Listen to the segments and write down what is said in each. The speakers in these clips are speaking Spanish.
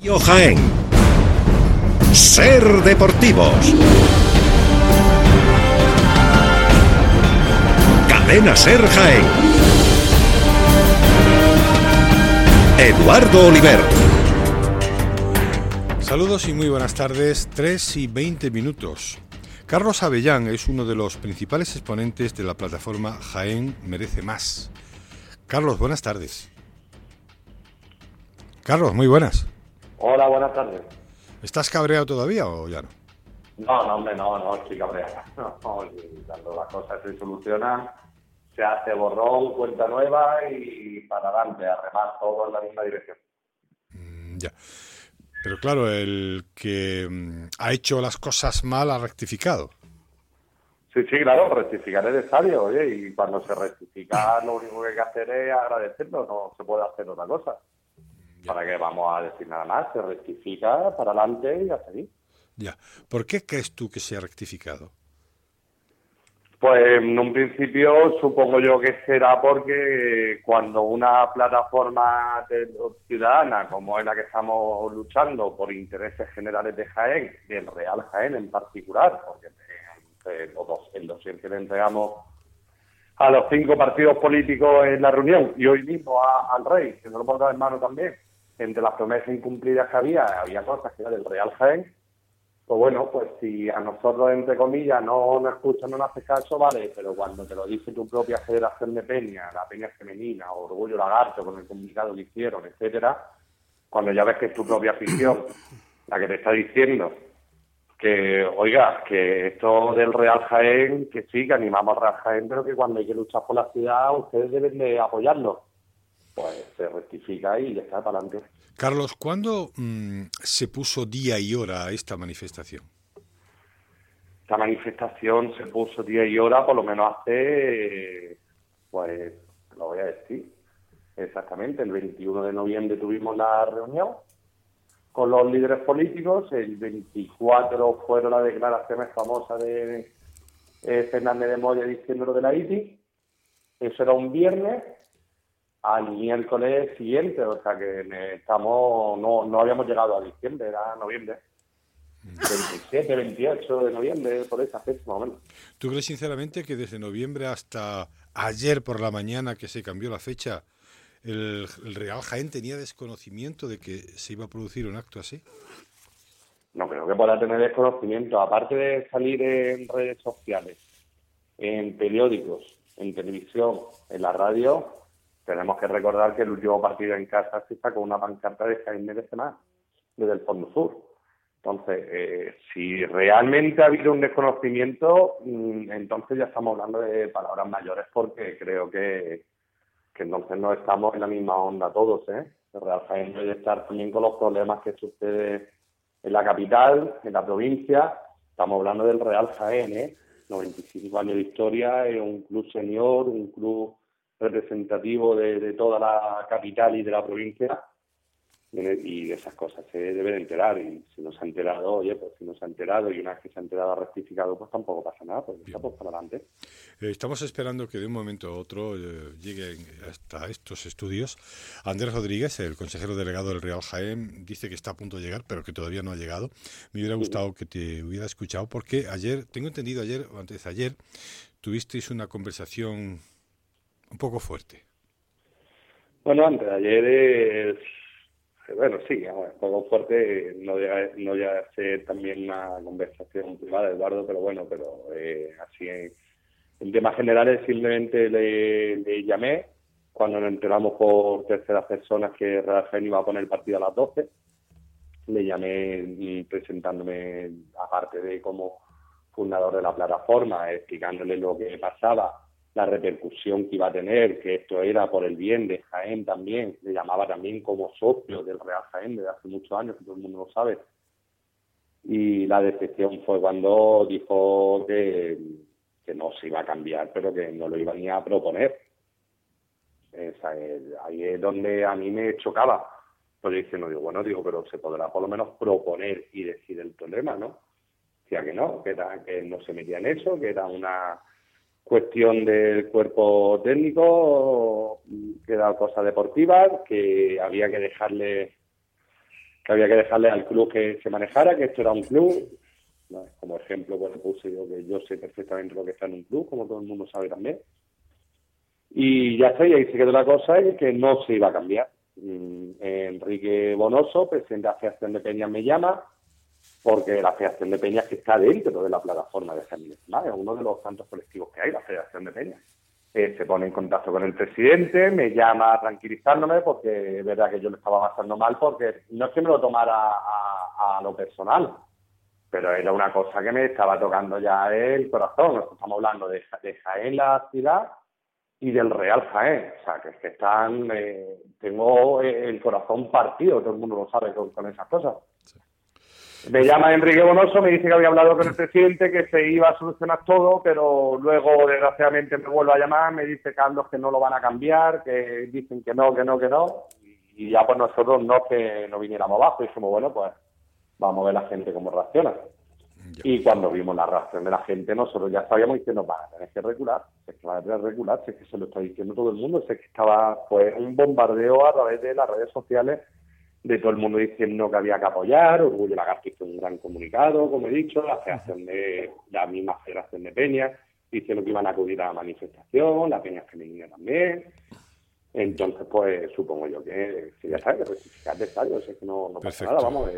Jaén. Ser Deportivos. Cadena Ser Jaén. Eduardo Oliver. Saludos y muy buenas tardes, 3:20. Carlos Avellán es uno de los principales exponentes de la plataforma Jaén Merece Más. Carlos, buenas tardes. Carlos, muy buenas. Hola, buenas tardes. ¿Estás cabreado todavía o ya no? No, hombre, no estoy cabreado. No, cuando las cosas se solucionan, se hace borrón, cuenta nueva y para adelante, a remar todo en la misma dirección. Ya. Pero claro, el que ha hecho las cosas mal ha rectificado. Sí, claro, rectificar es necesario, oye, y cuando se rectifica lo único que hay que hacer es agradecerlo, no se puede hacer otra cosa. Ya. ¿Para qué vamos a decir nada más? Se rectifica para adelante y a seguir. Ya. ¿Por qué crees tú que se ha rectificado? Pues en un principio supongo yo que será porque cuando una plataforma ciudadana como es la que estamos luchando por intereses generales de Jaén, del Real Jaén en particular, porque el dossier que le entregamos a los 5 partidos políticos en la reunión y hoy mismo al Rey, que no lo hemos dado en mano también, entre las promesas incumplidas que había cosas que era del Real Jaén. Pues bueno, pues si a nosotros, entre comillas, no nos escuchan, no nos hace caso, vale, pero cuando te lo dice tu propia Federación de Peña, la Peña Femenina, Orgullo Lagarto, con el comunicado que hicieron, etcétera, cuando ya ves que es tu propia afición la que te está diciendo que, oiga, que esto del Real Jaén, que sí, que animamos al Real Jaén, pero que cuando hay que luchar por la ciudad, ustedes deben de apoyarlo. Pues se rectifica y ya está, para adelante. Carlos, ¿cuándo se puso día y hora a esta manifestación? Esta manifestación se puso día y hora, por lo menos hace, pues, lo voy a decir, exactamente, el 21 de noviembre tuvimos la reunión con los líderes políticos, el 24 fueron las declaraciones famosas de Fernández de Moya diciendo lo de la ITI, eso era un viernes, al miércoles siguiente, o sea que no habíamos llegado a diciembre, era noviembre. 27, 28 de noviembre, por esa fecha más o menos. ¿Tú crees sinceramente que desde noviembre hasta ayer por la mañana que se cambió la fecha, el Real Jaén tenía desconocimiento de que se iba a producir un acto así? No creo que pueda tener desconocimiento. Aparte de salir en redes sociales, en periódicos, en televisión, en la radio, tenemos que recordar que el último partido en casa se sacó una pancarta de Jaén Merece Más, desde el Fondo Sur. Entonces, si realmente ha habido un desconocimiento, entonces ya estamos hablando de palabras mayores, porque creo que entonces no estamos en la misma onda todos, ¿eh? El Real Jaén debe estar también con los problemas que sucede en la capital, en la provincia. Estamos hablando del Real Jaén, ¿eh? 95 años de historia, es un club senior, un club representativo de toda la capital y de la provincia. Y de esas cosas se debe de enterar, y si no se ha enterado, oye, pues si no se ha enterado y una vez que se ha enterado ha rectificado, pues tampoco pasa nada, pues está pues para adelante. Estamos esperando que de un momento a otro lleguen hasta estos estudios. Andrés Rodríguez, el consejero delegado del Real Jaén, dice que está a punto de llegar, pero que todavía no ha llegado. Me hubiera gustado que te hubiera escuchado, porque ayer, tengo entendido ayer o antes de ayer, tuvisteis una conversación un poco fuerte. Bueno, antes de ayer bueno, sí, un poco fuerte, no llega a ser también una conversación privada, Eduardo, pero bueno, así en temas generales simplemente le llamé cuando nos enteramos por terceras personas que Real Jaén iba a poner el partido a las 12, le llamé presentándome, aparte de como fundador de la plataforma, explicándole lo que pasaba, la repercusión que iba a tener, que esto era por el bien de Jaén también, le llamaba también como socio del Real Jaén desde hace muchos años, que todo el mundo lo sabe. Y la decepción fue cuando dijo que no se iba a cambiar, pero que no lo iba ni a proponer. Ahí es donde a mí me chocaba. Pues diciendo, digo, pero se podrá por lo menos proponer y decir el problema, ¿no? Decía que no, que no se metía en eso, que era una cuestión del cuerpo técnico, que era cosa deportiva, que había que dejarle que había que dejarle al club que se manejara, que esto era un club. ¿No? Como ejemplo, pues puse yo que yo sé perfectamente lo que está en un club, como todo el mundo sabe también. Y ya está, y ahí se quedó la cosa, y que no se iba a cambiar. Enrique Bonoso, presidente de la Federación de Peñas, me llama, porque la Federación de Peñas, que está dentro de la plataforma de Jaén Miresma, es uno de los tantos colectivos que hay, la Federación de Peñas. Se pone en contacto con el presidente, me llama tranquilizándome, porque es verdad que yo le estaba pasando mal, porque no es que me lo tomara a lo personal, pero era una cosa que me estaba tocando ya el corazón. Nosotros estamos hablando de Jaén, la ciudad, y del Real Jaén. O sea, que es que están... tengo el corazón partido, todo el mundo lo sabe con esas cosas. Sí. Me llama Enrique Bonoso, me dice que había hablado con el presidente, que se iba a solucionar todo, pero luego, desgraciadamente, me vuelve a llamar, me dice, Carlos, que no lo van a cambiar, que dicen que no. Y ya pues nosotros no que no viniéramos abajo, y dijimos, bueno, pues vamos a ver la gente cómo reacciona. Ya. Y cuando vimos la reacción de la gente, nosotros ya sabíamos diciendo, van a tener que regular, si es que van a tener que regular, si es que se lo está diciendo todo el mundo, si es que estaba pues un bombardeo a través de las redes sociales de todo el mundo diciendo que había que apoyar. Orgullo Lagarto hizo un gran comunicado, como he dicho, la misma Federación de Peñas, diciendo que iban a acudir a la manifestación, la Peña Femenina también. Entonces, pues supongo yo que si ya sabes, que rectificar de estadio, es que no pasa nada, vamos.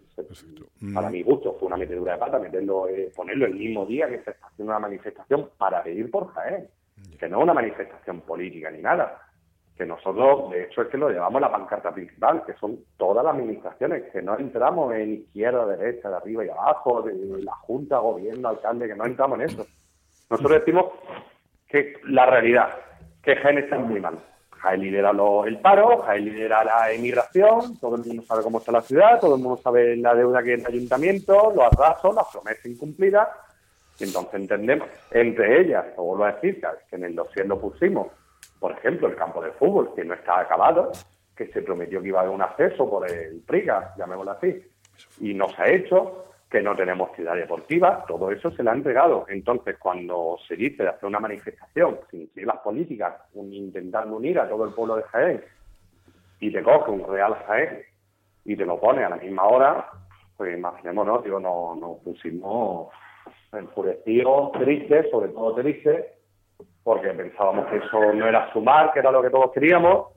Para mi gusto fue una metedura de pata ponerlo el mismo día que se está haciendo una manifestación para pedir por Jaén, que no es una manifestación política ni nada, que nosotros, de hecho, es que lo llevamos la pancarta principal, que son todas las administraciones, que no entramos en izquierda, derecha, de arriba y abajo, de la Junta, Gobierno, Alcalde, que no entramos en eso. Nosotros decimos que la realidad, que Jaén está muy mal. Jaén lidera el paro, Jaén lidera la emigración, todo el mundo sabe cómo está la ciudad, todo el mundo sabe la deuda que hay en el ayuntamiento, los atrasos, las promesas incumplidas, y entonces entendemos, entre ellas, lo vuelvo a decir, que en el dossier lo pusimos, por ejemplo, el campo de fútbol, que no está acabado, que se prometió que iba a haber un acceso por el Priga, llamémoslo así, y no se ha hecho, que no tenemos ciudad deportiva, todo eso se le ha entregado. Entonces, cuando se dice de hacer una manifestación sin seguir las políticas, intentando unir a todo el pueblo de Jaén, y te coge un Real Jaén y te lo pone a la misma hora, pues imaginémonos, nos pusimos enfurecidos, tristes, sobre todo tristes, porque pensábamos que eso no era sumar, que era lo que todos queríamos.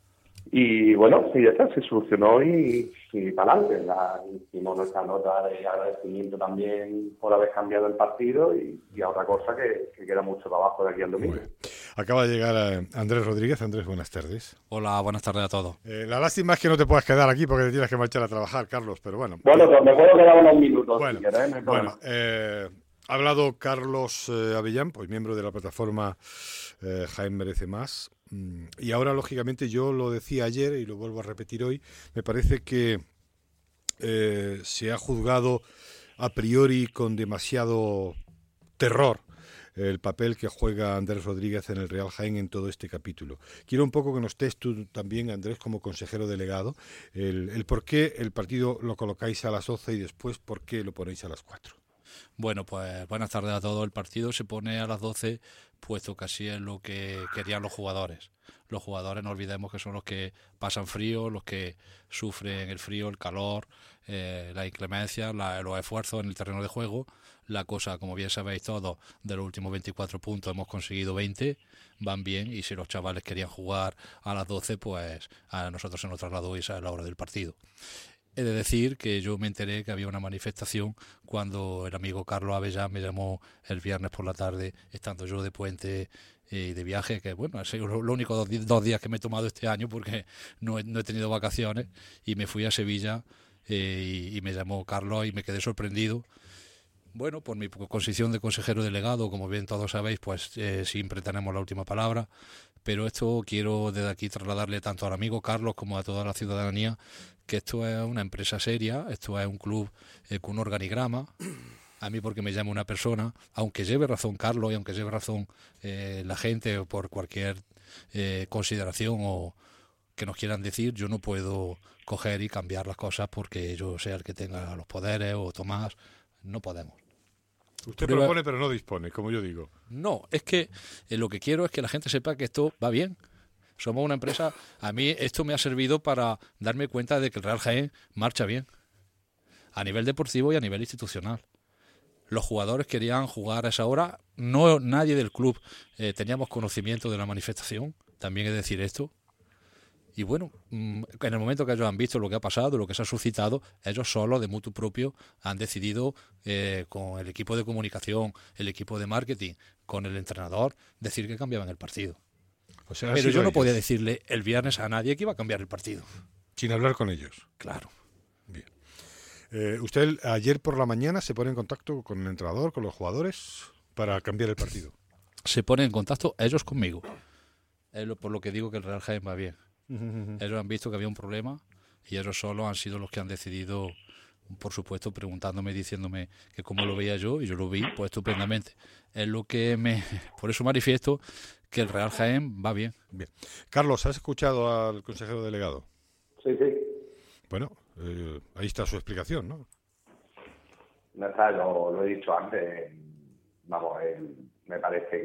Y bueno, sí, ya está, se solucionó y para adelante. Hicimos nuestra nota de agradecimiento también por haber cambiado el partido y a otra cosa que queda mucho trabajo de aquí al domingo. Acaba de llegar Andrés Rodríguez. Andrés, buenas tardes. Hola, buenas tardes a todos. La lástima es que no te puedas quedar aquí porque te tienes que marchar a trabajar, Carlos, pero bueno. Bueno, pues me puedo quedar unos minutos bueno, si querés, no hay problema. Ha hablado Carlos Avellán, pues miembro de la plataforma Jaén Merece Más. Y ahora, lógicamente, yo lo decía ayer y lo vuelvo a repetir hoy, me parece que se ha juzgado a priori con demasiado terror el papel que juega Andrés Rodríguez en el Real Jaén en todo este capítulo. Quiero un poco que nos estés tú también, Andrés, como consejero delegado, el por qué el partido lo colocáis a las 12 y después por qué lo ponéis a las 4. Bueno, pues buenas tardes a todos. El partido se pone a las 12, puesto que así es lo que querían los jugadores. Los jugadores, no olvidemos que son los que pasan frío, los que sufren el frío, el calor, la inclemencia, los esfuerzos en el terreno de juego. La cosa, como bien sabéis todos, de los últimos 24 puntos hemos conseguido 20, van bien, y si los chavales querían jugar a las 12, pues a nosotros se nos trasladó esa es la hora del partido. He de decir que yo me enteré que había una manifestación cuando el amigo Carlos Avellán me llamó el viernes por la tarde, estando yo de puente y de viaje, que bueno, ha sido los únicos dos días que me he tomado este año porque no he tenido vacaciones, y me fui a Sevilla y me llamó Carlos y me quedé sorprendido. Bueno, por mi condición de consejero delegado, como bien todos sabéis, pues siempre tenemos la última palabra, pero esto quiero desde aquí trasladarle tanto al amigo Carlos como a toda la ciudadanía que esto es una empresa seria, esto es un club con un organigrama. A mí, porque me llama una persona, aunque lleve razón Carlos y aunque lleve razón la gente por cualquier consideración o que nos quieran decir, yo no puedo coger y cambiar las cosas porque yo sea el que tenga los poderes o Tomás, no podemos. Usted propone pero no dispone, como yo digo. No, es que lo que quiero es que la gente sepa que esto va bien. Somos una empresa, a mí esto me ha servido para darme cuenta de que el Real Jaén marcha bien, a nivel deportivo y a nivel institucional. Los jugadores querían jugar a esa hora, no nadie del club teníamos conocimiento de la manifestación, también es decir esto. Y bueno, en el momento que ellos han visto lo que ha pasado, lo que se ha suscitado, ellos solos, de mutuo propio, han decidido con el equipo de comunicación, el equipo de marketing, con el entrenador, decir que cambiaban el partido. O sea, pero yo no podía decirle el viernes a nadie que iba a cambiar el partido. Sin hablar con ellos. Claro. Bien. ¿Usted ayer por la mañana se pone en contacto con el entrenador, con los jugadores, para cambiar el partido? Se ponen en contacto ellos conmigo. Por lo que digo que el Real Jaén va bien. Ellos han visto que había un problema y ellos solos han sido los que han decidido, por supuesto, preguntándome, diciéndome que cómo lo veía yo, y yo lo vi pues estupendamente. Es lo que por eso manifiesto que el Real Jaén va bien. Bien. Carlos, ¿has escuchado al consejero delegado? Sí. Bueno, ahí está su explicación, ¿no? No está, lo he dicho antes. Vamos, me parece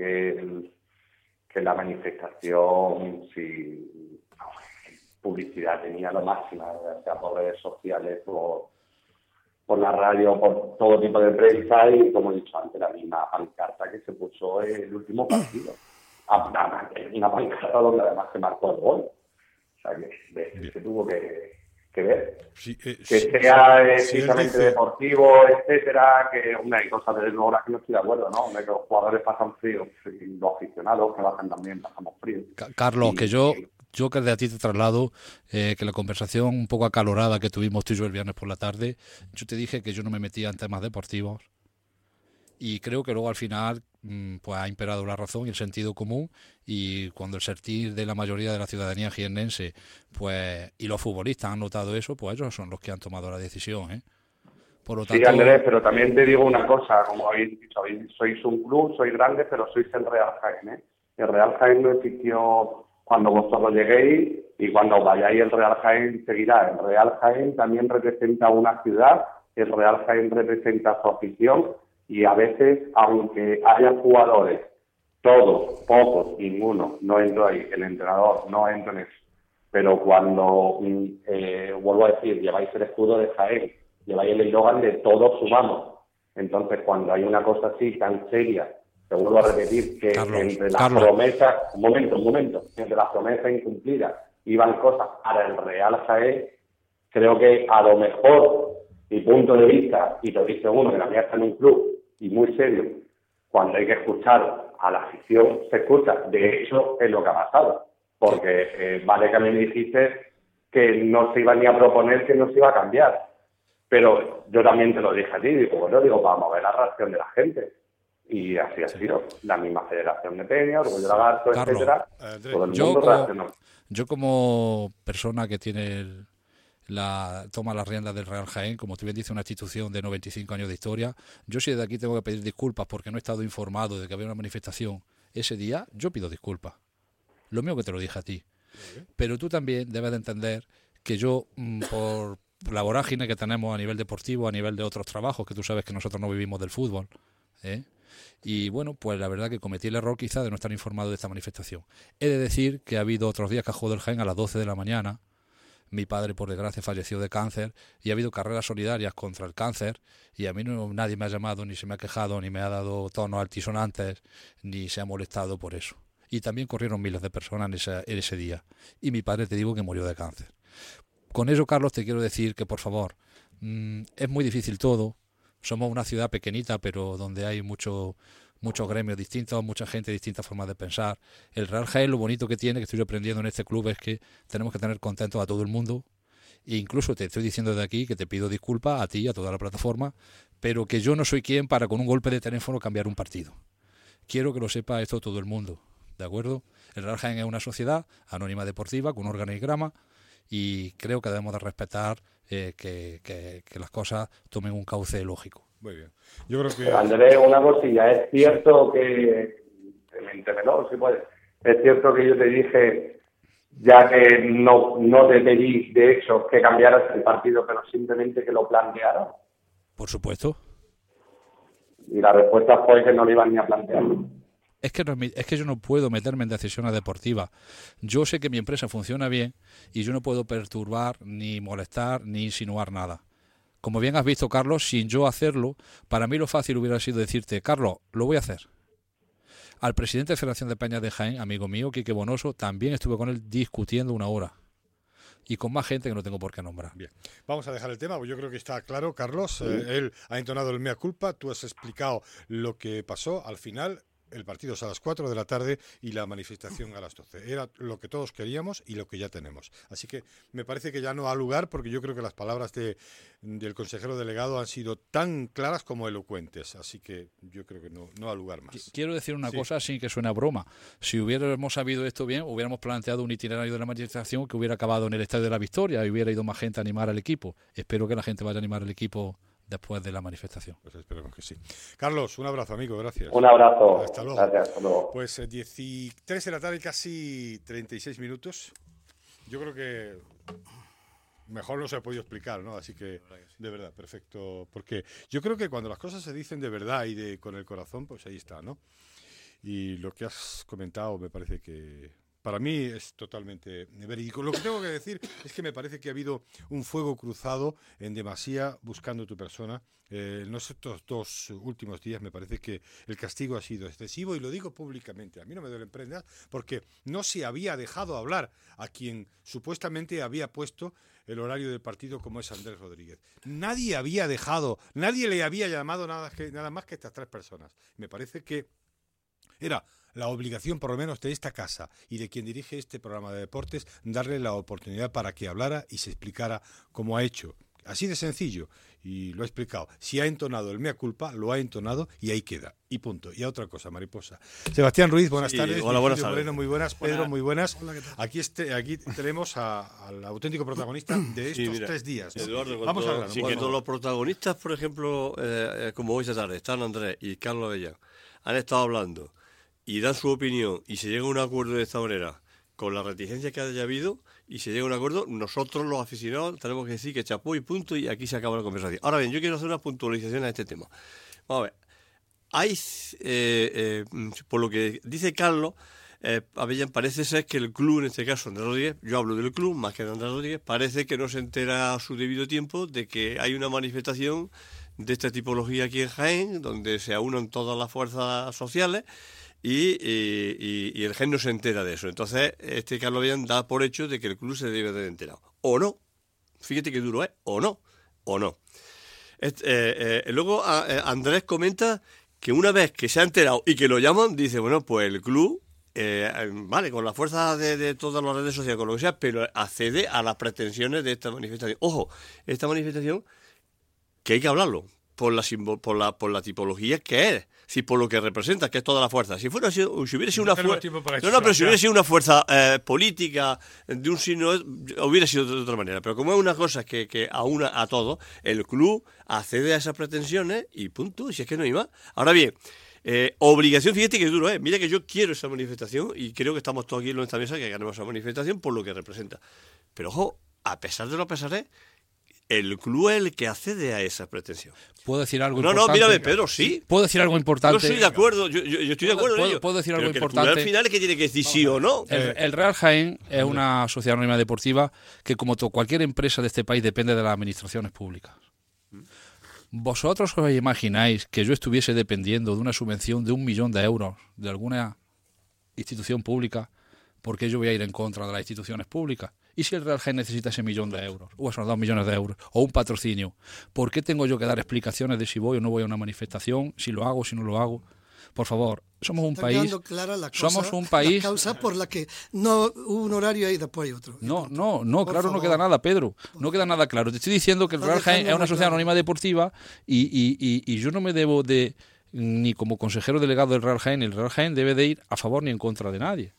que la manifestación, si publicidad tenía lo máximo, ya sea por redes sociales, por la radio, por todo tipo de prensa, y como he dicho antes, la misma pancarta que se puso en el último partido. Una pancarta donde además se marcó el gol. O sea que se tuvo que ver. Sí, sea precisamente deportivo, etcétera, que hay cosas de luego las que no estoy de acuerdo, ¿no? Que los jugadores pasan frío, y los aficionados que bajan también pasamos frío. Carlos, que yo que de a ti te traslado que la conversación un poco acalorada que tuvimos tú y yo el viernes por la tarde, yo te dije que yo no me metía en temas deportivos, y creo que luego al final pues ha imperado la razón y el sentido común, y cuando el sentir de la mayoría de la ciudadanía jiennense pues y los futbolistas han notado eso, pues ellos son los que han tomado la decisión, ¿eh? Por lo tanto, sí, Andrés, pero también te digo una cosa, como habéis dicho, sois un club, sois grandes, pero sois el Real Jaén, ¿eh? El Real Jaén no existió cuando vosotros lleguéis, y cuando vayáis el Real Jaén seguirá. El Real Jaén también representa una ciudad, el Real Jaén representa su afición, y a veces, aunque haya jugadores, todos, pocos, ninguno, no entro ahí, el entrenador no entra en eso, pero cuando, vuelvo a decir, lleváis el escudo de Jaén, lleváis el eslogan de todos sumamos, entonces cuando hay una cosa así tan seria, te vuelvo a repetir que entre las promesas, un momento, entre las promesas incumplidas iban cosas para el Real Jaén, creo que a lo mejor, mi punto de vista, y lo dice uno que también está en un club y muy serio, cuando hay que escuchar a la afición, se escucha. De hecho, es lo que ha pasado, porque vale que a mí me dijiste que no se iba ni a proponer, que no se iba a cambiar, pero yo también te lo dije a ti, vamos a ver la reacción de la gente. Y así ha sido. La misma Federación de Peña, Orgullo Lagarto, Carlos, etcétera. Todo el mundo reaccionó. Yo como persona que tiene toma las riendas del Real Jaén, como tú bien dices, una institución de 95 años de historia, yo si desde aquí tengo que pedir disculpas porque no he estado informado de que había una manifestación ese día, yo pido disculpas. Lo mismo que te lo dije a ti. Pero tú también debes de entender que yo, por la vorágine que tenemos a nivel deportivo, a nivel de otros trabajos, que tú sabes que nosotros no vivimos del fútbol, y bueno, pues la verdad que cometí el error quizá de no estar informado de esta manifestación. He de decir que ha habido otros días que ha jugado el Jaén a las 12 de la mañana. Mi padre, por desgracia, falleció de cáncer, y ha habido carreras solidarias contra el cáncer, y a mí nadie me ha llamado, ni se me ha quejado, ni me ha dado tonos altisonantes, ni se ha molestado por eso. Y también corrieron miles de personas en ese día. Y mi padre, te digo, que murió de cáncer. Con eso, Carlos, te quiero decir que, por favor, es muy difícil todo. Somos una ciudad pequeñita, pero donde hay muchos gremios distintos, mucha gente, distintas formas de pensar. El Real Jaén, lo bonito que tiene, que estoy aprendiendo en este club, es que tenemos que tener contentos a todo el mundo. E incluso te estoy diciendo de aquí que te pido disculpas a ti y a toda la plataforma, pero que yo no soy quien para con un golpe de teléfono cambiar un partido. Quiero que lo sepa esto todo el mundo, ¿de acuerdo? El Real Jaén es una sociedad anónima deportiva con un organigrama, y creo que debemos de respetar que las cosas tomen un cauce lógico. Muy bien. Yo creo que... Andrés, una cosilla. Es cierto que... si puedes. Es cierto que yo te dije, ya que no te pedí, de hecho, que cambiaras el partido, pero simplemente que lo plantearas. Por supuesto. Y la respuesta fue que no lo iban ni a plantear. es que yo no puedo meterme en decisiones deportivas. Yo sé que mi empresa funciona bien y yo no puedo perturbar, ni molestar, ni insinuar nada. Como bien has visto, Carlos, sin yo hacerlo, para mí lo fácil hubiera sido decirte, Carlos, lo voy a hacer. Al presidente de Federación de Peñas de Jaén, amigo mío, Quique Bonoso, también estuve con él discutiendo 1 hora. Y con más gente que no tengo por qué nombrar. Bien, vamos a dejar el tema, porque yo creo que está claro, Carlos. Él ha entonado el mea culpa, tú has explicado lo que pasó. Al final, el partido es a las 4 de la tarde y la manifestación a las 12. Era lo que todos queríamos y lo que ya tenemos. Así que me parece que ya no ha lugar, porque yo creo que las palabras del consejero delegado han sido tan claras como elocuentes. Así que yo creo que no ha lugar más. Quiero decir una cosa sin que suene a broma. Si hubiéramos sabido esto bien, hubiéramos planteado un itinerario de la manifestación que hubiera acabado en el Estadio de la Victoria y hubiera ido más gente a animar al equipo. Espero que la gente vaya a animar al equipo después de la manifestación. Pues esperemos que sí. Carlos, un abrazo, amigo, gracias. Un abrazo. Hasta luego. Gracias, hasta luego. Pues 13 de la tarde, casi 36 minutos. Yo creo que mejor no se ha podido explicar, ¿no? Así que, de verdad, perfecto. Porque yo creo que cuando las cosas se dicen de verdad y con el corazón, pues ahí está, ¿no? Y lo que has comentado me parece que para mí es totalmente verídico. Lo que tengo que decir es que me parece que ha habido un fuego cruzado en demasía buscando tu persona. En estos 2 últimos días me parece que el castigo ha sido excesivo y lo digo públicamente. A mí no me duelen prendas porque no se había dejado hablar a quien supuestamente había puesto el horario del partido, como es Andrés Rodríguez. Nadie le había llamado nada más que estas 3 personas. Me parece que era la obligación, por lo menos, de esta casa y de quien dirige este programa de deportes, darle la oportunidad para que hablara y se explicara cómo ha hecho. Así de sencillo. Y lo ha explicado. Si ha entonado el mea culpa, lo ha entonado y ahí queda. Y punto. Y a otra cosa, mariposa. Sebastián Ruiz, buenas tardes. Hola, buenas tardes. Moreno, muy buenas. Pedro, muy buenas. Hola, ¿qué tal? Aquí tenemos al auténtico protagonista de estos 3 días, ¿no? Eduardo, vamos a hablar. Sí, que todos los protagonistas, por ejemplo, como hoy esta tarde, están Andrés y Carlos Avellán, han estado hablando y dan su opinión y se llega a un acuerdo de esta manera, con la reticencia que haya habido, y se llega a un acuerdo, nosotros los aficionados tenemos que decir que chapó y punto, y aquí se acaba la conversación. Ahora bien, yo quiero hacer una puntualización a este tema. Vamos a ver, hay, por lo que dice Carlos Avellán, parece ser que el club, en este caso Andrés Rodríguez, yo hablo del club más que de Andrés Rodríguez, parece que no se entera a su debido tiempo de que hay una manifestación de esta tipología aquí en Jaén, donde se aunan todas las fuerzas sociales, y el Jaén no se entera de eso. Entonces, Carlos Avellán da por hecho de que el club se debe de enterado. O no. Fíjate qué duro es. O no. Luego Andrés comenta que una vez que se ha enterado y que lo llaman, dice, bueno, pues el club, vale, con la fuerza de todas las redes sociales, con lo que sea, pero accede a las pretensiones de esta manifestación. Ojo, esta manifestación que hay que hablarlo por la tipología que es, si por lo que representa, que es toda la fuerza. Si hubiera sido una fuerza, si hubiera sido una fuerza política de un signo, hubiera sido de otra manera. Pero como es una cosa que aúna a todo, el club accede a esas pretensiones y punto. Si es que no hay más. Ahora bien, obligación, fíjate que duro, mira que yo quiero esa manifestación y creo que estamos todos aquí en esta mesa que ganemos esa manifestación por lo que representa. Pero ojo, a pesar de lo pesaré, el club es el que accede a esa pretensión. ¿Puedo decir algo importante? No, mírame, Pedro, sí. ¿Puedo decir algo importante? Yo estoy de acuerdo, yo estoy de acuerdo en ello. ¿Puedo decir algo pero importante? El club al final es que tiene que decir sí o no. El Real Jaén es una sociedad anónima deportiva que, como cualquier empresa de este país, depende de las administraciones públicas. ¿Vosotros os imagináis que yo estuviese dependiendo de una subvención de 1 millón de euros de alguna institución pública? ¿Por qué yo voy a ir en contra de las instituciones públicas? ¿Y si el Real Jaén necesita ese 1 millón de euros? O esos 2 millones de euros. O un patrocinio. ¿Por qué tengo yo que dar explicaciones de si voy o no voy a una manifestación? Si lo hago, si no lo hago. Por favor, somos un país. Somos un país. La causa por la que no hubo un horario y después hay otro. No, claro, no queda nada, Pedro. No queda nada claro. Te estoy diciendo que el Real Jaén es una sociedad anónima deportiva y yo no me debo de, ni como consejero delegado del Real Jaén, el Real Jaén debe de ir a favor ni en contra de nadie.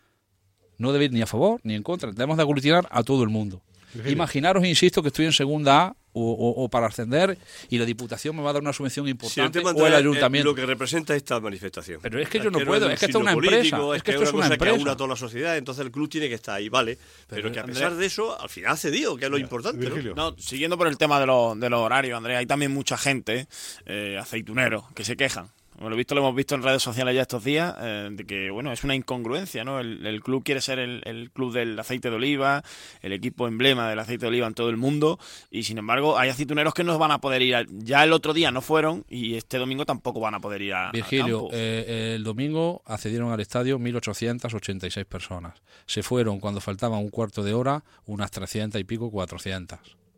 No debe ir ni a favor ni en contra. Tenemos de aglutinar a todo el mundo. Imaginaros, insisto, que estoy en segunda A o para ascender y la Diputación me va a dar una subvención importante o el Ayuntamiento. Lo que representa esta manifestación. Pero es que yo no puedo, es que esto es una empresa. Es que esto es una empresa. Que aúna a toda la sociedad, entonces el club tiene que estar ahí, vale. Pero que a pesar de eso, al final ha cedido, que es lo importante, ¿no? Siguiendo por el tema de los horarios, Andrea, hay también mucha gente, aceituneros, que se quejan. Lo hemos visto en redes sociales ya estos días, de que bueno, es una incongruencia, ¿no? El club quiere ser el club del aceite de oliva, el equipo emblema del aceite de oliva en todo el mundo, y sin embargo hay aceituneros que no van a poder ir. Ya el otro día no fueron y este domingo tampoco van a poder ir al Virgilio, campo. El domingo accedieron al estadio 1.886 personas. Se fueron cuando faltaba un cuarto de hora unas 300 y pico, 400.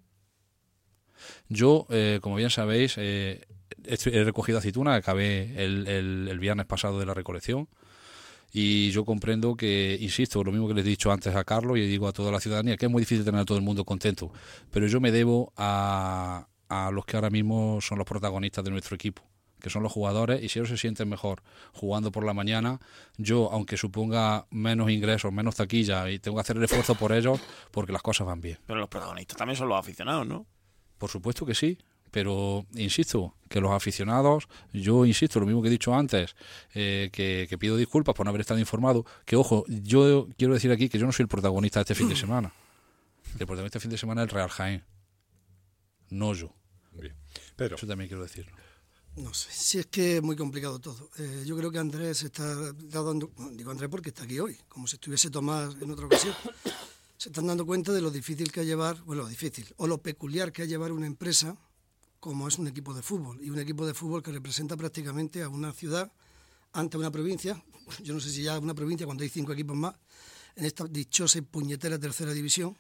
Yo, como bien sabéis, he recogido aceituna, acabé el viernes pasado de la recolección, y yo comprendo que, insisto, lo mismo que les he dicho antes a Carlos y digo a toda la ciudadanía, que es muy difícil tener a todo el mundo contento, pero yo me debo a los que ahora mismo son los protagonistas de nuestro equipo, que son los jugadores, y si ellos se sienten mejor jugando por la mañana, yo, aunque suponga menos ingresos, menos taquilla, y tengo que hacer el esfuerzo por ellos, porque las cosas van bien. Pero los protagonistas también son los aficionados, ¿no? Por supuesto que sí, pero insisto, que los aficionados, yo insisto, lo mismo que he dicho antes, que pido disculpas por no haber estado informado, que ojo, yo quiero decir aquí que yo no soy el protagonista de este fin de semana. El protagonista de este fin de semana es el Real Jaén, no yo. Bien. Pero Eso también quiero decirlo. No sé, si es que es muy complicado todo. Yo creo que Andrés está dando, digo Andrés porque está aquí hoy, como si estuviese Tomás en otra ocasión. Se están dando cuenta de lo difícil que es llevar, bueno, lo difícil, o lo peculiar que es llevar una empresa como es un equipo de fútbol, y un equipo de fútbol que representa prácticamente a una ciudad ante una provincia. Yo no sé si ya una provincia cuando hay 5 equipos más, en esta dichosa y puñetera tercera división,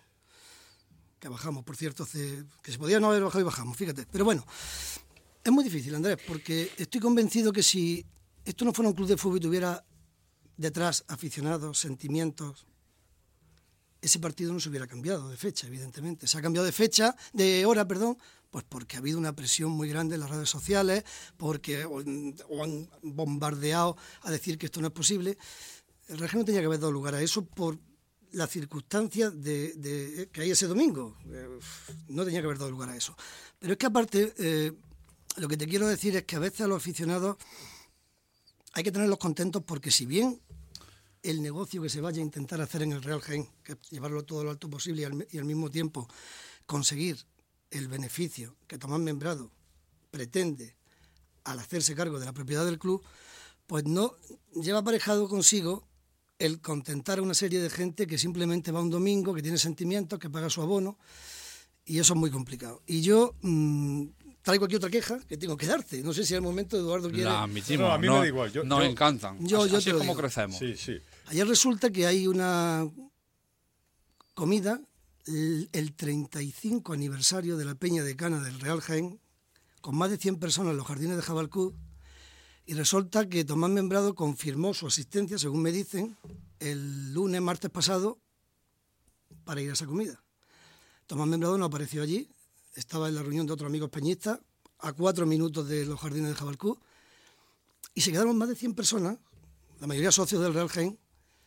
que bajamos, por cierto, que se podía no haber bajado y bajamos, fíjate. Pero bueno, es muy difícil, Andrés, porque estoy convencido que si esto no fuera un club de fútbol y tuviera detrás aficionados, sentimientos, ese partido no se hubiera cambiado de fecha, evidentemente. Se ha cambiado de hora, pues porque ha habido una presión muy grande en las redes sociales, porque o han bombardeado a decir que esto no es posible. El régimen no tenía que haber dado lugar a eso por la circunstancia de que hay ese domingo. No tenía que haber dado lugar a eso. Pero es que aparte, lo que te quiero decir es que a veces a los aficionados hay que tenerlos contentos porque si bien el negocio que se vaya a intentar hacer en el Real Jaén, que es llevarlo todo lo alto posible y al mismo tiempo conseguir el beneficio que Tomás Membrado pretende al hacerse cargo de la propiedad del club, pues no lleva aparejado consigo el contentar a una serie de gente que simplemente va un domingo, que tiene sentimientos, que paga su abono, y eso es muy complicado. Y yo traigo aquí otra queja que tengo que darte. No sé si al momento Eduardo quiere... La admitimos, No, a mí me da igual. Nos encantan. Yo Así te es lo como digo. crecemos. sí, sí. Ayer resulta que hay una comida, el 35 aniversario de la Peña de Cana del Real Jaén, con más de 100 personas en los jardines de Jabalcú, y resulta que Tomás Membrado confirmó su asistencia, según me dicen, el martes pasado, para ir a esa comida. Tomás Membrado no apareció allí, estaba en la reunión de otros amigos peñistas, a 4 minutos de los jardines de Jabalcú, y se quedaron más de 100 personas, la mayoría socios del Real Jaén,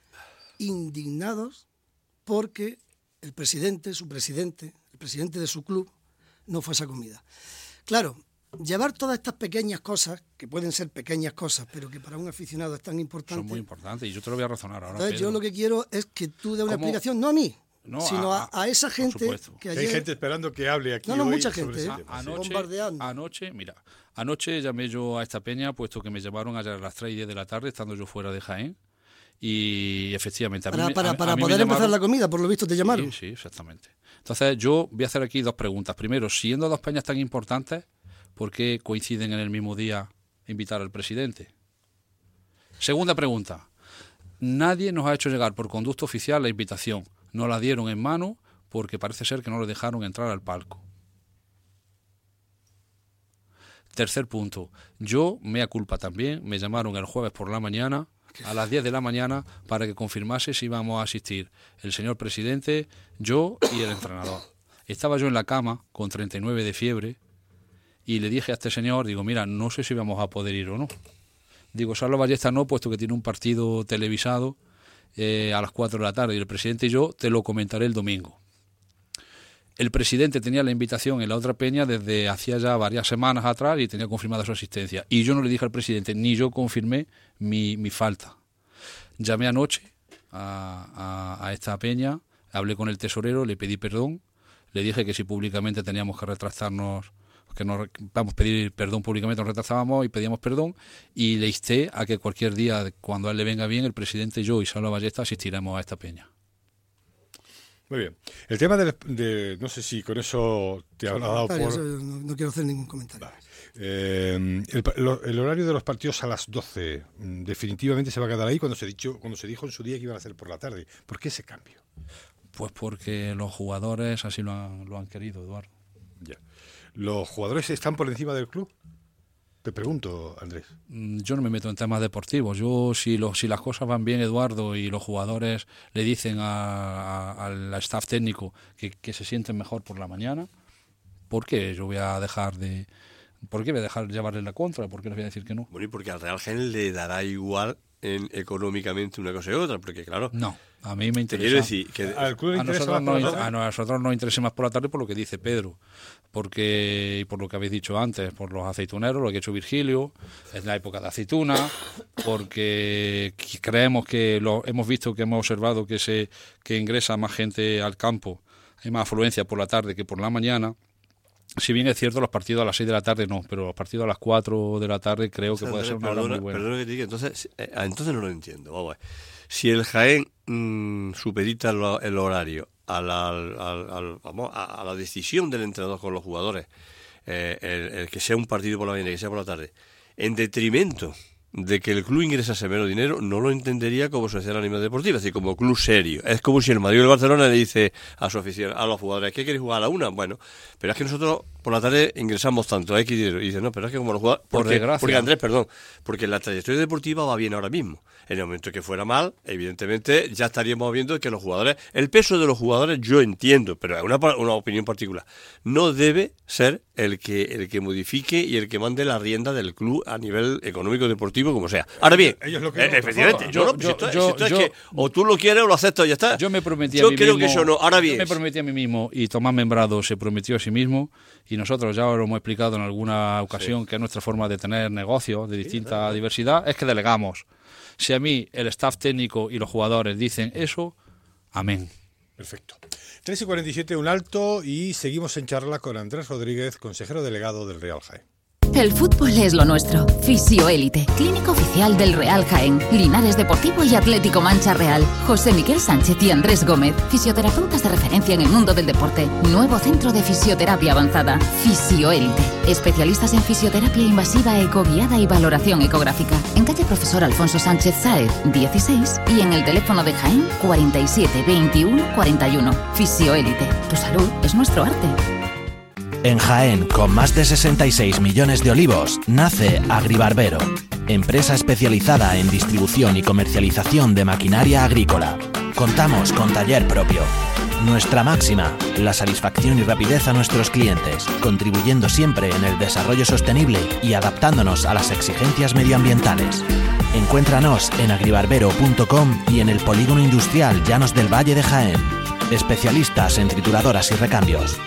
indignados porque el presidente, el presidente de su club, no fue a esa comida. Claro, llevar todas estas pequeñas cosas, que pueden ser pequeñas cosas, pero que para un aficionado es tan importante. Son muy importantes y yo te lo voy a razonar ahora. Entonces, yo Pedro. lo que quiero es que tú des una ¿Cómo? explicación, no a mí, No, sino a esa gente supuesto. que Hay ayer... gente esperando que hable aquí No, hoy mucha sobre gente, ese ¿eh? tema, sí. bombardeando. Anoche llamé yo a esta peña, puesto que me llamaron ayer a las 3:10 de la tarde, estando yo fuera de Jaén, y efectivamente... Para a mí poder me empezar llamaron- la comida, por lo visto te llamaron. Sí, sí, exactamente. Entonces yo voy a hacer aquí dos preguntas. Primero, siendo dos peñas tan importantes, ¿por qué coinciden en el mismo día invitar al presidente? Segunda pregunta. Nadie nos ha hecho llegar por conducto oficial la invitación. Nos la dieron en mano porque parece ser que no le dejaron entrar al palco. Tercer punto. Yo, mea culpa también, me llamaron el jueves por la mañana, a las 10 de la mañana, para que confirmase si íbamos a asistir el señor presidente, yo y el entrenador. Estaba yo en la cama con 39 de fiebre y le dije a este señor, digo, mira, no sé si vamos a poder ir o no. Digo, Salvo Ballesta no, puesto que tiene un partido televisado a las 4 de la tarde, y el presidente y yo te lo comentaré el domingo. El presidente tenía la invitación en la otra peña desde hacía ya varias semanas atrás y tenía confirmada su asistencia. Y yo no le dije al presidente, ni yo confirmé mi falta. Llamé anoche a esta peña, hablé con el tesorero, le pedí perdón, le dije que si públicamente teníamos que retractarnos, que nos vamos a pedir perdón públicamente, nos retrasábamos y pedíamos perdón, y le insté a que cualquier día, cuando a él le venga bien, el presidente, yo y Salva Ballesta asistiremos a esta peña. Muy bien. El tema no sé si con eso te habrá dado por... No quiero hacer ningún comentario. Vale. El horario de los partidos a las 12 definitivamente se va a quedar ahí cuando se dijo en su día que iban a hacer por la tarde. ¿Por qué ese cambio? Pues porque los jugadores así lo han querido, Eduardo. Ya. ¿Los jugadores están por encima del club? Te pregunto, Andrés. Yo no me meto en temas deportivos. Yo, si las cosas van bien, Eduardo, y los jugadores le dicen al staff técnico que se sienten mejor por la mañana, ¿por qué yo voy a dejar de... ¿Por qué voy a dejar llevarle la contra? ¿Por qué les voy a decir que no? Bueno, y porque al Real Jaén le dará igual económicamente una cosa y otra, porque claro... No, a mí me interesa... Te quiero decir que... ¿Al club le interesa a nosotros nos interesa más por la tarde por lo que dice Pedro, y por lo que habéis dicho antes, por los aceituneros, lo que ha hecho Virgilio, es la época de aceituna, porque creemos que hemos visto, que hemos observado que ingresa más gente al campo, hay más afluencia por la tarde que por la mañana. Si bien es cierto, los partidos a las 6 de la tarde no, pero los partidos a las 4 de la tarde creo que puede ser una hora muy buena. Perdona que te diga, entonces no lo entiendo. Vamos a ver. Si el Jaén supedita el horario a la decisión del entrenador con los jugadores, el que sea un partido por la mañana y que sea por la tarde, en detrimento de que el club ingresase menos dinero, no lo entendería como sociedad anónima deportiva, es decir, como club serio. Es como si el Madrid o el Barcelona le dice a su afición, a los jugadores, ¿qué queréis jugar a la una? Bueno, pero es que nosotros por la tarde ingresamos tanto a X dinero. Y dice, no, pero es que como los jugadores... Porque Andrés, porque la trayectoria deportiva va bien ahora mismo. En el momento que fuera mal, evidentemente ya estaríamos viendo que los jugadores... El peso de los jugadores yo entiendo, pero es una opinión particular. No debe ser el que modifique y el que mande la rienda del club a nivel económico deportivo, como sea. Ahora bien, ellos lo efectivamente, es que o tú lo quieres o lo aceptas y ya está. Yo me prometí a mí mismo, que eso no. Ahora bien, yo me prometí a mí mismo, y Tomás Membrado se prometió a sí mismo, y nosotros ya lo hemos explicado en alguna ocasión, que es nuestra forma de tener negocios de distinta diversidad, es que delegamos. Si a mí el staff técnico y los jugadores dicen eso, amén. Perfecto. 3:47, un alto, y seguimos en charla con Andrés Rodríguez, consejero delegado del Real Jaén. El fútbol es lo nuestro. Fisioélite, clínica oficial del Real Jaén, Linares Deportivo y Atlético Mancha Real. José Miguel Sánchez y Andrés Gómez, fisioterapeutas de referencia en el mundo del deporte. Nuevo centro de fisioterapia avanzada. Fisioélite, especialistas en fisioterapia invasiva, ecoguiada y valoración ecográfica. En calle Profesor Alfonso Sánchez Sáez, 16, y en el teléfono de Jaén, 47 21 41. Fisioélite, tu salud es nuestro arte. En Jaén, con más de 66 millones de olivos, nace Agribarbero, empresa especializada en distribución y comercialización de maquinaria agrícola. Contamos con taller propio. Nuestra máxima, la satisfacción y rapidez a nuestros clientes, contribuyendo siempre en el desarrollo sostenible y adaptándonos a las exigencias medioambientales. Encuéntranos en agribarbero.com y en el Polígono Industrial Llanos del Valle de Jaén. Especialistas en trituradoras y recambios.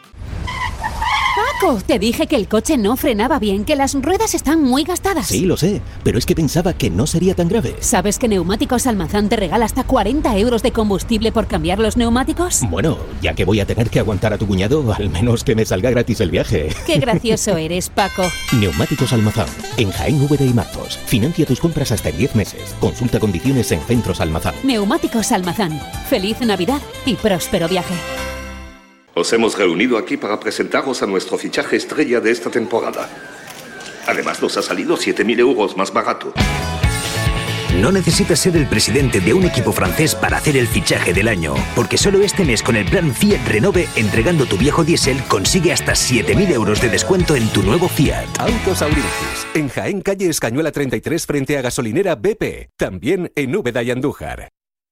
Paco, te dije que el coche no frenaba bien, que las ruedas están muy gastadas. Sí, lo sé, pero es que pensaba que no sería tan grave. ¿Sabes que Neumáticos Almazán te regala hasta 40 euros de combustible por cambiar los neumáticos? Bueno, ya que voy a tener que aguantar a tu cuñado, al menos que me salga gratis el viaje. Qué gracioso eres, Paco. Neumáticos Almazán, en Jaén, Úbeda y Martos. Financia tus compras hasta 10 meses. Consulta condiciones en Centros Almazán. Neumáticos Almazán. Feliz Navidad y próspero viaje. Os hemos reunido aquí para presentaros a nuestro fichaje estrella de esta temporada. Además, nos ha salido 7.000 euros más barato. No necesitas ser el presidente de un equipo francés para hacer el fichaje del año, porque solo este mes con el plan Fiat Renove, entregando tu viejo diésel, consigue hasta 7.000 euros de descuento en tu nuevo Fiat. Autos Aurinkis, en Jaén, calle Escañuela 33, frente a gasolinera BP. También en Úbeda y Andújar.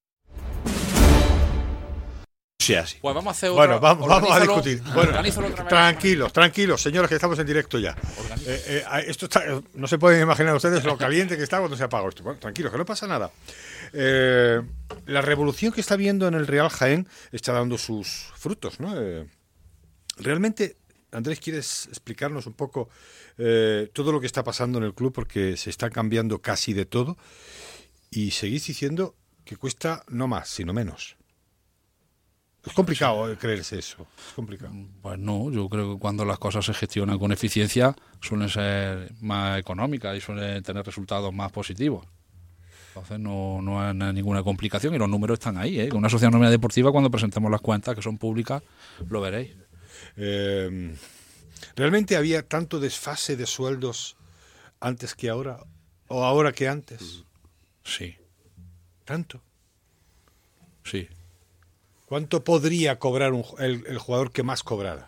Sí, así. Pues vamos a hacer bueno, vamos a discutir. Bueno, tranquilos, señores, que estamos en directo ya. Esto está, no se pueden imaginar ustedes lo caliente que está cuando se apaga esto. Bueno, tranquilos, que no pasa nada. La revolución que está habiendo en el Real Jaén está dando sus frutos, ¿no? Realmente, Andrés, ¿quieres explicarnos un poco todo lo que está pasando en el club? Porque se está cambiando casi de todo y seguís diciendo que cuesta no más, sino menos. Es complicado creerse eso. Es complicado. Pues no, yo creo que cuando las cosas se gestionan con eficiencia suelen ser más económicas y suelen tener resultados más positivos. Entonces no hay ninguna complicación y los números están ahí, ¿eh? Con una sociedad anónima deportiva, cuando presentemos las cuentas, que son públicas, lo veréis. ¿Realmente había tanto desfase de sueldos antes que ahora? ¿O ahora que antes? Sí. ¿Tanto? Sí. ¿Cuánto podría cobrar el jugador que más cobrara?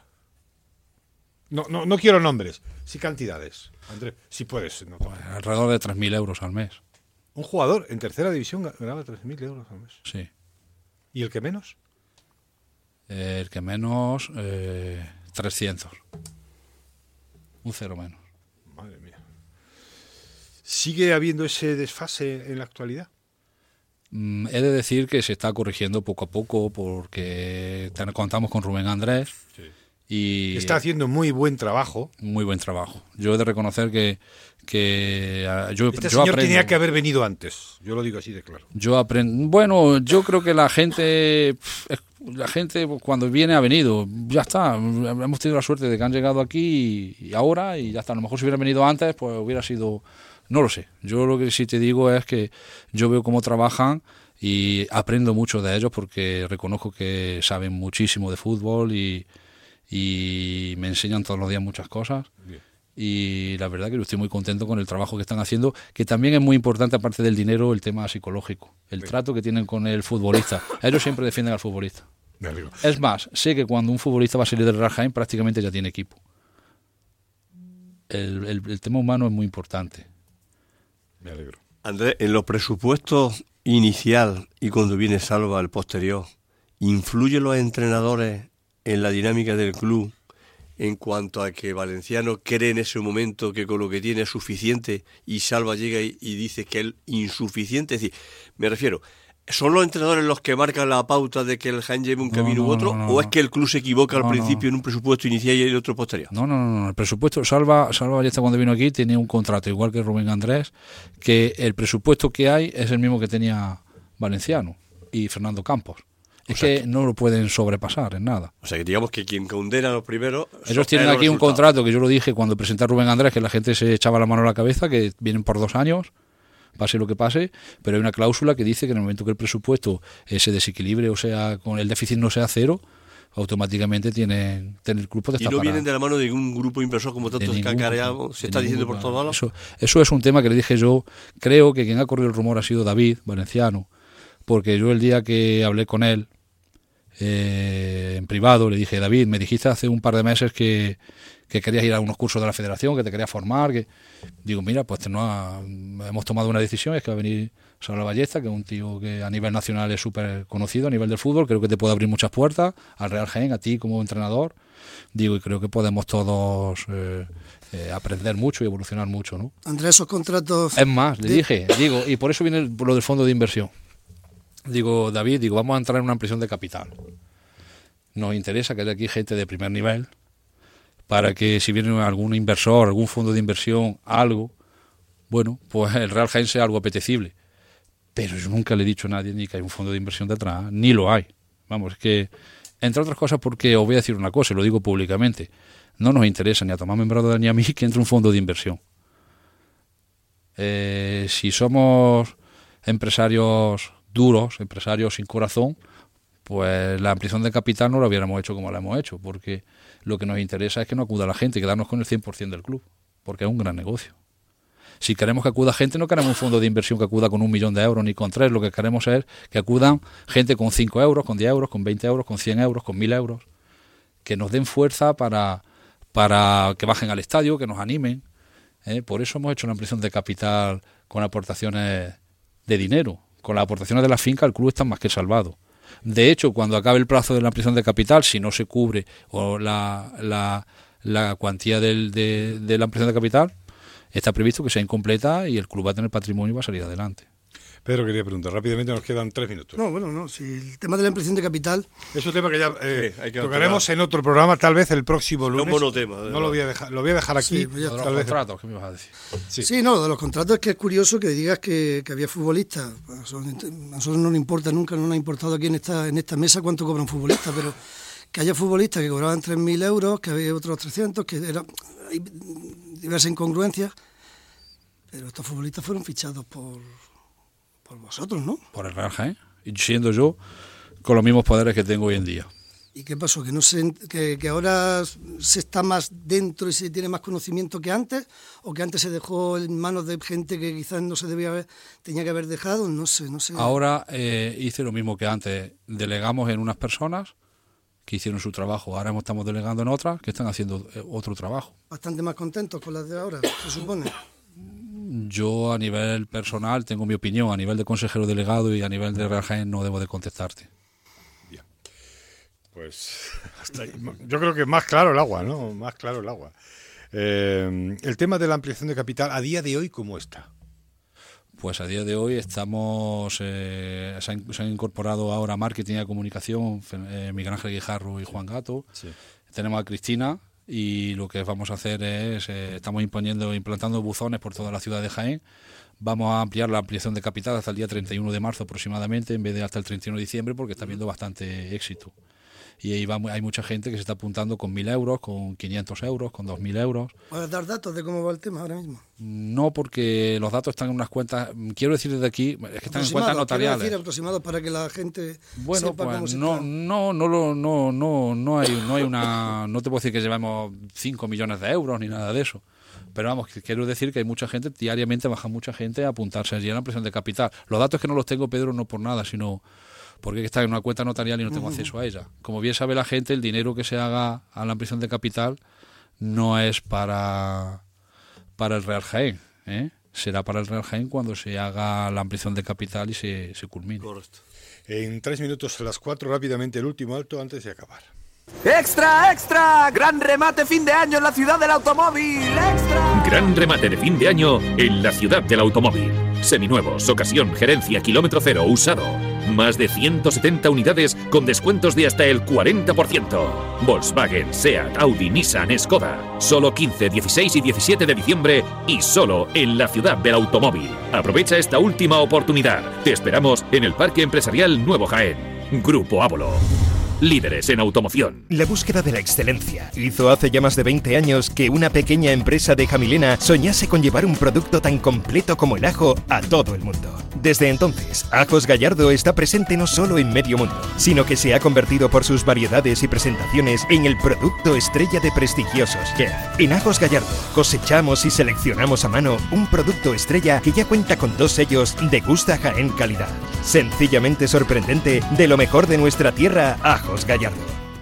No quiero nombres, sí cantidades. Andrés, si puedes. No. Pues alrededor de 3.000 euros al mes. Un jugador en tercera división ganaba 3.000 euros al mes. Sí. ¿Y el que menos? El que menos, 300. Un cero menos. Madre mía. ¿Sigue habiendo ese desfase en la actualidad? He de decir que se está corrigiendo poco a poco porque contamos con Rubén Andrés. Sí. Y está haciendo muy buen trabajo. Muy buen trabajo. Yo he de reconocer que yo señor aprendo. Tenía que haber venido antes. Yo lo digo así de claro. Bueno, yo creo que la gente cuando viene ha venido. Ya está. Hemos tenido la suerte de que han llegado aquí y ahora y ya está. A lo mejor si hubiera venido antes, pues hubiera sido... No lo sé. Yo lo que sí te digo es que yo veo cómo trabajan y aprendo mucho de ellos porque reconozco que saben muchísimo de fútbol y me enseñan todos los días muchas cosas. Bien. Y la verdad que yo estoy muy contento con el trabajo que están haciendo, que también es muy importante, aparte del dinero, el tema psicológico, el trato que tienen con el futbolista. Ellos siempre defienden al futbolista. Es más, sé que cuando un futbolista va a salir del Real Jaén prácticamente ya tiene equipo. El tema humano es muy importante. Me alegro. Andrés, en los presupuestos inicial y cuando viene Salva el posterior, ¿influyen los entrenadores en la dinámica del club en cuanto a que Valenciano cree en ese momento que con lo que tiene es suficiente y Salva llega y dice que es insuficiente? Es decir, me refiero, ¿son los entrenadores los que marcan la pauta de que el Jaén lleve un camino u otro? ¿O es que el club se equivoca al principio en un presupuesto inicial y el otro posterior? No. El presupuesto, Salva Ballesta cuando vino aquí tenía un contrato, igual que Rubén Andrés, que el presupuesto que hay es el mismo que tenía Valenciano y Fernando Campos. Es que no lo pueden sobrepasar en nada. O sea, que digamos que quien condena a los primeros... Ellos tienen aquí un contrato que yo lo dije cuando presenté a Rubén Andrés, que la gente se echaba la mano a la cabeza, que vienen por 2 años, pase lo que pase, pero hay una cláusula que dice que en el momento que el presupuesto se desequilibre, o sea, con el déficit no sea cero, automáticamente tienen el club potestad. ¿Y no vienen de la mano de un grupo inversor como tantos cacareados? ¿Se está diciendo por todos lados? Eso es un tema que le dije yo. Creo que quien ha corrido el rumor ha sido David Valenciano, porque yo el día que hablé con él, en privado, le dije: David, me dijiste hace un par de meses que querías ir a unos cursos de la federación, que te querías formar, digo, mira, pues hemos tomado una decisión, es que va a venir Salva Ballesta, que es un tío que a nivel nacional es súper conocido, a nivel del fútbol, creo que te puede abrir muchas puertas, al Real Jaén, a ti como entrenador, digo, y creo que podemos todos aprender mucho y evolucionar mucho, ¿no? Andrés, esos contratos... Es más, le dije, y por eso viene lo del fondo de inversión. Digo, David, vamos a entrar en una ampliación de capital. Nos interesa que haya aquí gente de primer nivel para que si viene algún inversor, algún fondo de inversión, algo, bueno, pues el Real Jaén sea algo apetecible. Pero yo nunca le he dicho a nadie ni que hay un fondo de inversión detrás, ni lo hay. Vamos, es que, entre otras cosas, porque os voy a decir una cosa, y lo digo públicamente, no nos interesa ni a Tomás Membrado ni a mí que entre un fondo de inversión. Si somos empresarios duros, empresarios sin corazón, pues la ampliación de capital no la hubiéramos hecho como la hemos hecho, porque lo que nos interesa es que no acuda la gente, quedarnos con el 100% del club, porque es un gran negocio. Si queremos que acuda gente, no queremos un fondo de inversión que acuda con 1 millón de euros ni con 3, lo que queremos es que acudan gente con 5 euros, con 10 euros, con 20 euros, con 100 euros, con 1000 euros, que nos den fuerza para que bajen al estadio, que nos animen. Por eso hemos hecho una ampliación de capital con aportaciones de dinero. Con las aportaciones de la finca el club está más que salvado. De hecho, cuando acabe el plazo de la ampliación de capital, si no se cubre o la cuantía de la ampliación de capital, está previsto que sea incompleta y el club va a tener patrimonio y va a salir adelante. Pedro quería preguntar rápidamente, nos quedan 3 minutos. No, si el tema de la ampliación de capital es un tema que ya hay que tocaremos en otro programa, tal vez el próximo lunes. Un monotema. No lo voy a dejar aquí. Sí, pues ya está. Tal vez. Contratos, ¿qué me vas a decir? Sí, no, de los contratos es que es curioso que digas que había futbolistas. A nosotros no nos importa, nunca nos ha importado aquí en esta mesa cuánto cobra un futbolista, pero que haya futbolistas que cobraban 3.000 euros, que había otros 300, hay diversas incongruencias, pero estos futbolistas fueron fichados por vosotros, ¿no? Por el Real Jaén, y siendo yo con los mismos poderes que tengo hoy en día. ¿Y qué pasó? ¿Que ahora se está más dentro y se tiene más conocimiento que antes? ¿O que antes se dejó en manos de gente que quizás no se tenía que haber dejado? No sé. Ahora hice lo mismo que antes. Delegamos en unas personas que hicieron su trabajo. Ahora estamos delegando en otras que están haciendo otro trabajo. Bastante más contentos con las de ahora, se supone. Yo a nivel personal tengo mi opinión, a nivel de consejero delegado y a nivel de Real Jaén no debo de contestarte. Bien. Pues hasta ahí. Yo creo que es más claro el agua, ¿no? Más claro el agua. El tema de la ampliación de capital, a día de hoy, ¿cómo está? Pues a día de hoy estamos, se han incorporado ahora marketing y comunicación, Miguel Ángel Guijarro y Juan Gato. Sí. Tenemos a Cristina. Y lo que vamos a hacer es, estamos implantando buzones por toda la ciudad de Jaén. Vamos a ampliar la ampliación de capital hasta el día 31 de marzo aproximadamente, en vez de hasta el 31 de diciembre, porque está habiendo bastante éxito. Y ahí hay mucha gente que se está apuntando con 1.000 euros, con 500 euros, con 2.000 euros. ¿Puedes dar datos de cómo va el tema ahora mismo? No, porque los datos están en unas cuentas, quiero decir desde aquí, es que están en cuentas notariales. Quiero decir aproximados para que la gente bueno, sepa pues cómo se no hay una, no te puedo decir que llevamos 5 millones de euros ni nada de eso. Pero vamos, quiero decir que hay mucha gente, diariamente baja mucha gente a apuntarse allí a la ampliación de capital. Los datos que no los tengo, Pedro, no por nada, sino porque está en una cuenta notarial y no tengo acceso a ella. Como bien sabe la gente, el dinero que se haga a la ampliación de capital no es para el Real Jaén, ¿eh? Será para el Real Jaén cuando se haga la ampliación de capital y se culmine. Correcto. En 3 minutos a las 4, rápidamente el último alto antes de acabar. ¡Extra, extra! ¡Gran remate fin de año en la ciudad del automóvil! ¡Extra! Gran remate de fin de año en la ciudad del automóvil. Seminuevos, ocasión, gerencia, kilómetro cero, usado. Más de 170 unidades con descuentos de hasta el 40%. Volkswagen, Seat, Audi, Nissan, Skoda. Solo 15, 16 y 17 de diciembre y solo en la ciudad del automóvil. Aprovecha esta última oportunidad. Te esperamos en el Parque Empresarial Nuevo Jaén. Grupo Ávolo. Líderes en automoción. La búsqueda de la excelencia hizo hace ya más de 20 años que una pequeña empresa de Jamilena soñase con llevar un producto tan completo como el ajo a todo el mundo. Desde entonces, Ajos Gallardo está presente no solo en medio mundo, sino que se ha convertido por sus variedades y presentaciones en el producto estrella de prestigiosos chefs. En Ajos Gallardo cosechamos y seleccionamos a mano un producto estrella que ya cuenta con 2 sellos de Gusta Jaén Calidad. Sencillamente sorprendente, de lo mejor de nuestra tierra, Ajos Gallardo.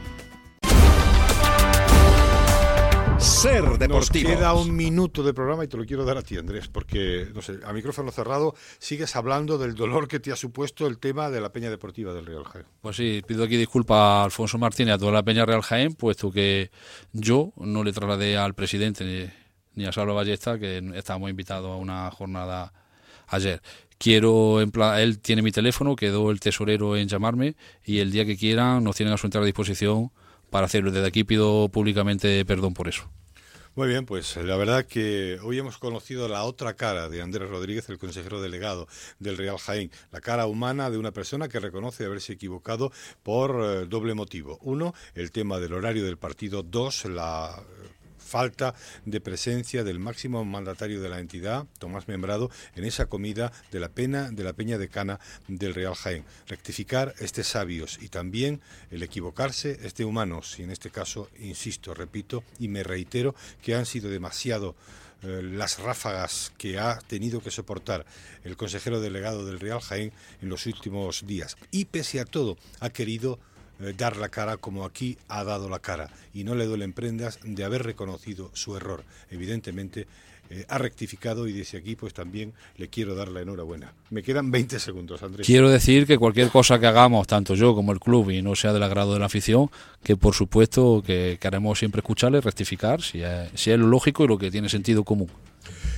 Ser Deportivos. Nos queda un minuto de programa y te lo quiero dar a ti, Andrés, porque, no sé, a micrófono cerrado sigues hablando del dolor que te ha supuesto el tema de la Peña Deportiva del Real Jaén. Pues sí, pido aquí disculpas a Alfonso Martínez y a toda la Peña Real Jaén, puesto que yo no le trasladé al presidente ni a Salva Ballesta que estábamos invitados a una jornada ayer. Él tiene mi teléfono, quedó el tesorero en llamarme y el día que quieran nos tienen a su entera disposición para hacerlo. Desde aquí pido públicamente perdón por eso. Muy bien, pues la verdad que hoy hemos conocido la otra cara de Andrés Rodríguez, el consejero delegado del Real Jaén, la cara humana de una persona que reconoce haberse equivocado por doble motivo. 1, el tema del horario del partido. 2, la falta de presencia del máximo mandatario de la entidad, Tomás Membrado, en esa comida de la Peña Decana del Real Jaén. Rectificar sabios y también el equivocarse de humanos, y en este caso, insisto, repito y me reitero, que han sido demasiado las ráfagas que ha tenido que soportar el consejero delegado del Real Jaén en los últimos días. Y pese a todo, ha querido dar la cara como aquí ha dado la cara y no le duelen prendas de haber reconocido su error. Evidentemente ha rectificado y desde aquí pues también le quiero dar la enhorabuena. Me quedan 20 segundos, Andrés. Quiero decir que cualquier cosa que hagamos, tanto yo como el club, y no sea del agrado de la afición, que por supuesto que haremos siempre escucharle, rectificar si es lo lógico y lo que tiene sentido común.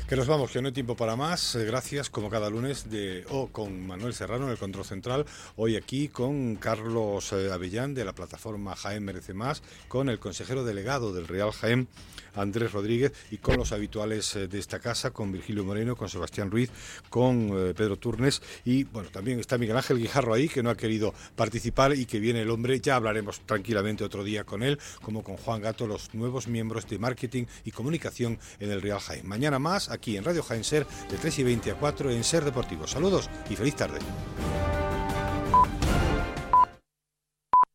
Que nos vamos, que no hay tiempo para más. Gracias, como cada lunes, con Manuel Serrano en el control central. Hoy aquí con Carlos Avellán de la plataforma Jaén Merece Más, con el consejero delegado del Real Jaén, Andrés Rodríguez, y con los habituales de esta casa, con Virgilio Moreno, con Sebastián Ruiz, con Pedro Turnes, y bueno, también está Miguel Ángel Guijarro ahí, que no ha querido participar y que viene el hombre. Ya hablaremos tranquilamente otro día con él, como con Juan Gato, los nuevos miembros de marketing y comunicación en el Real Jaén. Mañana más, aquí en Radio Jaén Ser, de 3:20 a 4 en Ser Deportivo. Saludos y feliz tarde.